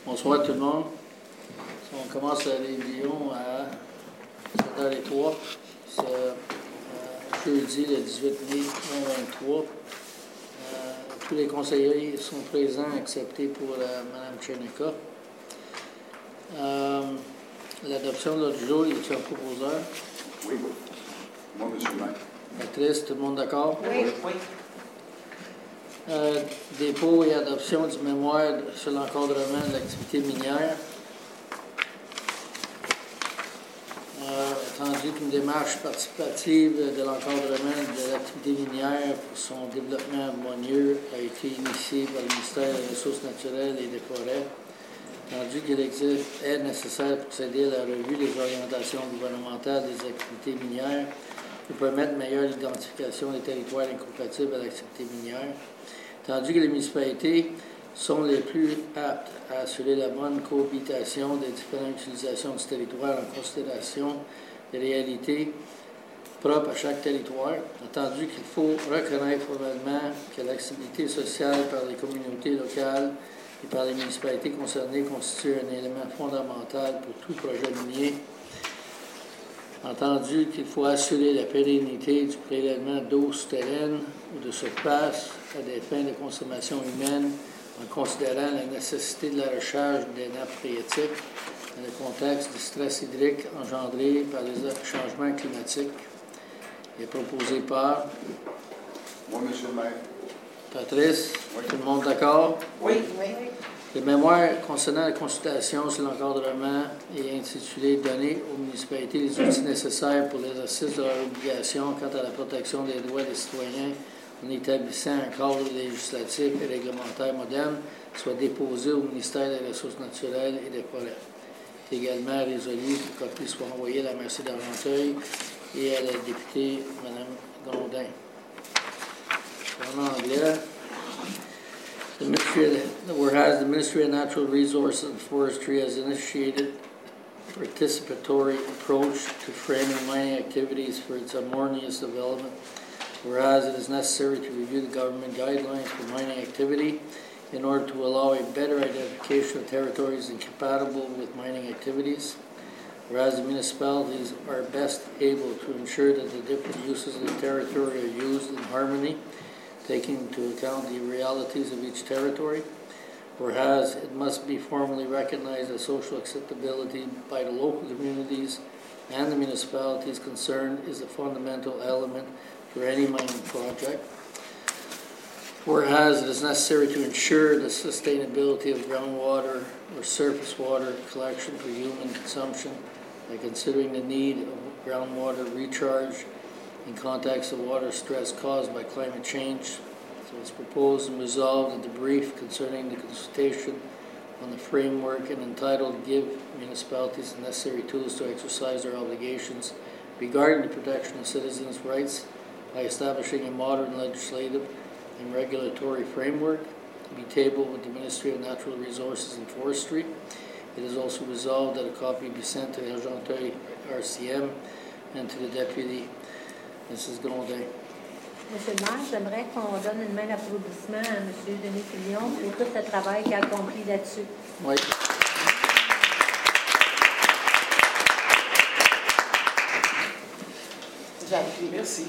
Bonsoir tout le monde. On commence la réunion à 7h03, ce jeudi le 18 mai 2023. Tous les conseillers sont présents, excepté pour Mme Tchernika. L'adoption de l'ordre du jour, il est un proposeur? Oui. Moi, M. le maire. Patrice, tout le monde d'accord? Oui. Dépôt et adoption du mémoire sur l'encadrement de l'activité minière. Attendu qu'une démarche participative de l'encadrement de l'activité minière pour son développement harmonieux a été initiée par le ministère des Ressources naturelles et des Forêts. Attendu qu'il est nécessaire pour procéder à la revue des orientations gouvernementales des activités minières pour permettre une meilleure identification des territoires incompatibles à l'activité minière. Tandis que les municipalités sont les plus aptes à assurer la bonne cohabitation des différentes utilisations du territoire en considération des réalités propres à chaque territoire, attendu qu'il faut reconnaître formellement que l'accessibilité sociale par les communautés locales et par les municipalités concernées constitue un élément fondamental pour tout projet minier, entendu qu'il faut assurer la pérennité du prélèvement d'eau souterraine ou de surface à des fins de consommation humaine, en considérant la nécessité de la recharge des nappes phréatiques dans le contexte du stress hydrique engendré par les changements climatiques. Il est proposé par Moi, M. le maire. Patrice. Oui. Tout le monde d'accord? Oui. Le mémoire concernant la consultation sur l'encadrement est intitulé « Donner aux municipalités les outils nécessaires pour l'exercice de leurs obligations quant à la protection des droits des citoyens en établissant un cadre législatif et réglementaire moderne » soit déposé au ministère des Ressources naturelles et des Forêts. C'est également résolu que copie soit envoyée à la Merci d'Argenteuil et à la députée Mme Gondin. En anglais. Whereas the Ministry of Natural Resources and Forestry has initiated a participatory approach to framing mining activities for its harmonious development, whereas it is necessary to review the government guidelines for mining activity in order to allow a better identification of territories incompatible with mining activities, whereas the municipalities are best able to ensure that the different uses of the territory are used in harmony, taking into account the realities of each territory, whereas it must be formally recognized as social acceptability by the local communities and the municipalities concerned is a fundamental element for any mining project, whereas it is necessary to ensure the sustainability of groundwater or surface water collection for human consumption by considering the need of groundwater recharge in context of water stress caused by climate change. So it's proposed and resolved that the brief concerning the consultation on the framework and entitled give municipalities the necessary tools to exercise their obligations regarding the protection of citizens' rights by establishing a modern legislative and regulatory framework to be tabled with the Ministry of Natural Resources and Forestry. It is also resolved that a copy be sent to the Argenteuil RCM and to the Deputy Mrs. Gondin. Monsieur le maire, j'aimerais qu'on donne une main d'applaudissement à M. Denis Fillon pour tout le travail qu'il a accompli là-dessus. Oui. J'appuie. Merci.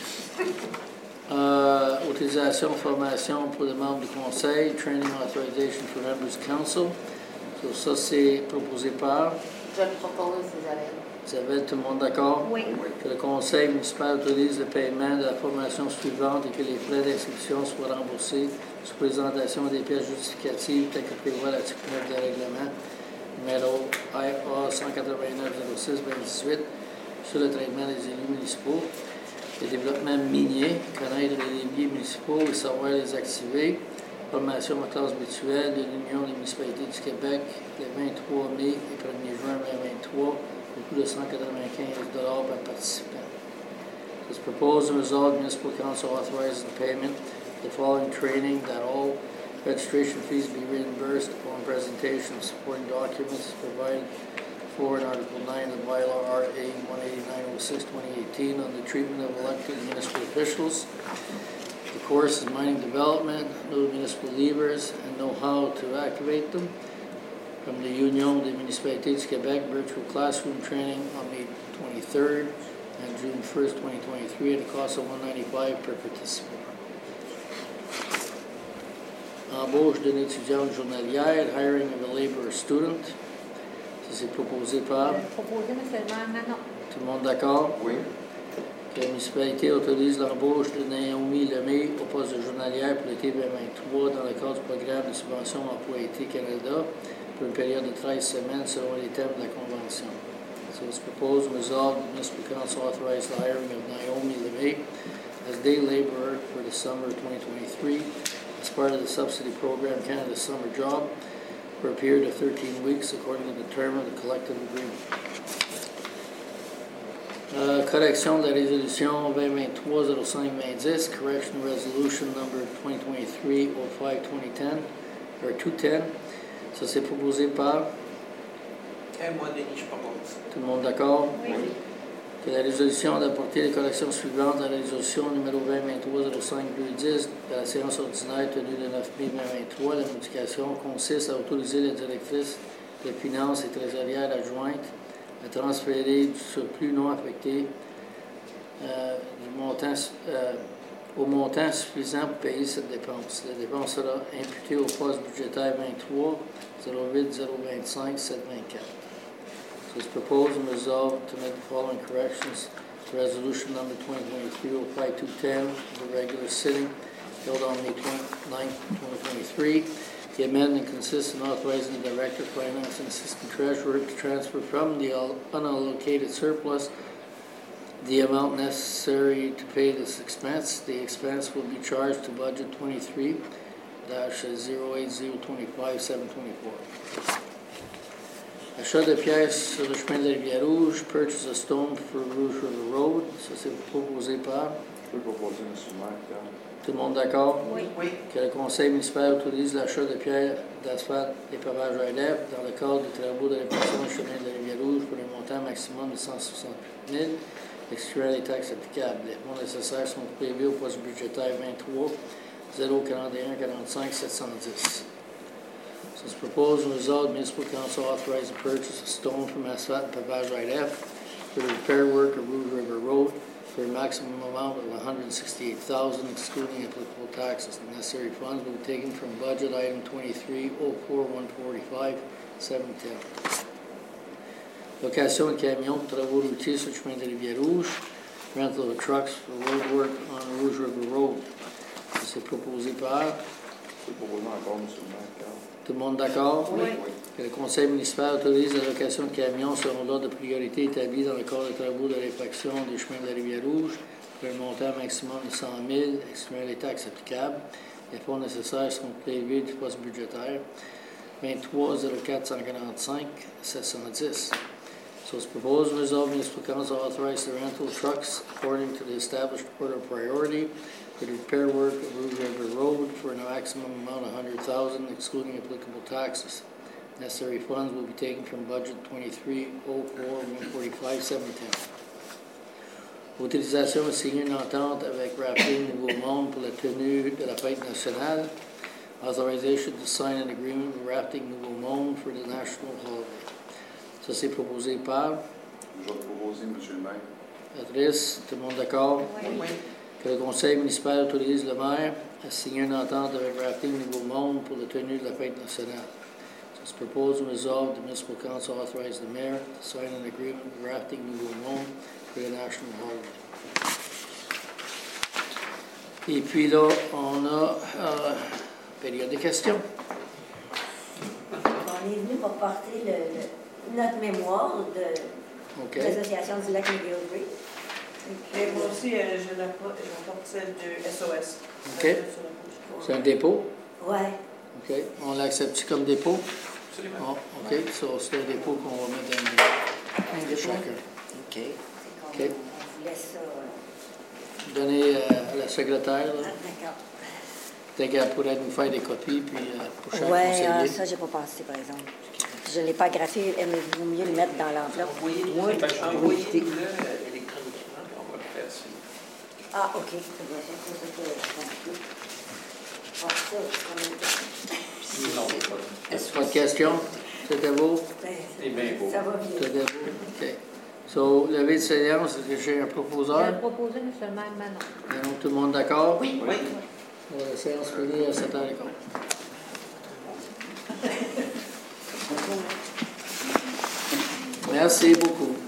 Autorisation, formation pour les membres du conseil, training authorization for members council. So, ça, c'est proposé par Je le propose, Isabelle. Isabelle, tout le monde d'accord? Oui. Que le conseil municipal autorise le paiement de la formation suivante et que les frais d'inscription soient remboursés sous présentation des pièces justificatives telles que prévoit l'article 9 du règlement numéro IA 189-06-28 sur le traitement des élus municipaux, le développement minier, connaître les leviers municipaux et savoir les activer, formation en classe mutuelle de l'Union des municipalités du Québec le 23 mai et 1er juin 2023 au coût de 195 $ par participant. It is proposed and resolved municipal council authorizes the payment of the following training that all registration fees be reimbursed upon presentation of supporting documents provided for in Article 9 of the bylaw RA 18906-2018 on the treatment of elected municipal officials. The course is mining development, know municipal levers, and know how to activate them. from the Union des municipalités du Québec, virtual classroom training on May 23rd and June 1st, 2023, at a cost of $195 per participant. Embauche d'une étudiante journalière, hiring of a laborer student. Ça, c'est proposé par... Proposé, M. le maire, Manon. Tout le monde d'accord? Oui. Que la municipalité autorise l'embauche de Naomi Lemay au poste de journalière pour l'été 2023 dans le cadre du programme de subvention Emploi-été Canada pour une période de 13 semaines selon les thèmes de la Convention. So it's proposed and resolved that municipal council authorize the hiring of Naomi Lemay as day laborer for the summer of 2023 as part of the subsidy program Canada Summer Job for a period of 13 weeks according to the term of the collective agreement. Correction de la résolution 2023-05-2010, correction resolution number 2023-05-2010, or 210. Ça, c'est proposé par... Moi, Denis, je propose. Tout le monde d'accord? Oui. Que la résolution d'apporter les corrections suivantes à la résolution numéro 2023-05-2010 de la séance ordinaire tenue le 9 mai 2023. La modification consiste à autoriser la directrice des finances et trésorière adjointe à transférer du surplus non affecté au montant suffisant pour payer cette dépense. La dépense sera imputée au poste budgétaire 23 08 025 724. So it's proposed and resolved to make the following corrections to resolution number 2023-05-210, the regular sitting held on May 29, 2023. The amendment consists in authorizing the Director of Finance and Assistant Treasurer to transfer from the unallocated surplus the amount necessary to pay this expense. The expense will be charged to budget 23-08025724. Achat de pièces sur le chemin de la Rivière-Rouge, purchase a stone for Rouge River Road. Ça, c'est proposé par... Je peux proposer, M. le maire. Tout le monde d'accord? Oui. Oui. Que le conseil municipal autorise l'achat de pierres d'asphalte et pavage relève dans le cadre des travaux de réparation du chemin de la Rivière-Rouge pour un montant maximum de 168 000, excluant les taxes applicables. Les fonds nécessaires sont prévus au poste budgétaire 23 041 45 710. So it's proposed and resolved, municipal council authorized the purchase of stone from asphalt and pavage right for the repair work of Rouge River Road for a maximum amount of $168,000, excluding applicable taxes. The necessary funds will be taken from budget item 23-04-145-710. Location de camions pour travaux routiers sur le chemin de Rivière-Rouge. Rental of trucks for road work on Rouge River Road. C'est proposé par... C'est proposé encore, M. le maire. Tout le monde d'accord? Oui. Que le conseil municipal autorise la location de camions selon l'ordre de priorité établi dans le cadre des travaux de réfaction des chemins de la Rivière-Rouge pour un montant maximum de 100 000, excluant les taxes applicables. Les fonds nécessaires seront prélevés du poste budgétaire 23 04 145 710. So it's proposed and resolved, municipal council authorize the rental of trucks according to the established order of priority for the repair work of Rouge River Road for a maximum amount of $100,000, excluding applicable taxes. Necessary funds will be taken from budget 23-04-145-710. Autorisation de signer une entente avec Rafting Nouveau Monde pour la tenue de la fête nationale. Authorization to sign an agreement with Rafting Nouveau Monde for the national holiday. Ça, c'est proposé par... Je vais proposer, M. le maire. Patrice, tout le monde d'accord? Oui. Que le conseil municipal autorise le maire à signer une entente avec Rafting Nouveau Monde pour la tenue de la fête nationale. So it's proposed and resolved, the municipal council authorized the mayor to sign an agreement with Rafting Nouveau Monde for the national holiday. Et puis là, on a période de questions. On est venu pour porter notre mémoire de OK. l'association du lac McGillivray. Et moi aussi, j'apporte celle du SOS. OK. C'est un dépôt? Ouais. OK. On l'accepte comme dépôt? Absolument. Oh, OK. So, c'est un dépôt qu'on va mettre dans le chacun. On OK. voulait ça. Donner à la secrétaire, là. D'accord. Peut-être qu'elle pourrait nous faire des copies, puis pour chaque Ouais, conseiller. ça, j'ai pas pensé, par exemple. Je ne l'ai pas graphié, il vaut mieux le mettre dans l'enveloppe. Envoyez-nous électroniquement, puis on va le faire. Ah, OK. C'est Pas de questions? C'était beau? Ben, C'est bien beau. ça va bien. C'était beau. OK. So, levée de séance, est-ce que j'ai un J'ai proposeur? proposé M. le maire Manon. Donc, tout le monde d'accord? Oui. La séance finie à 7h15. Merci beaucoup.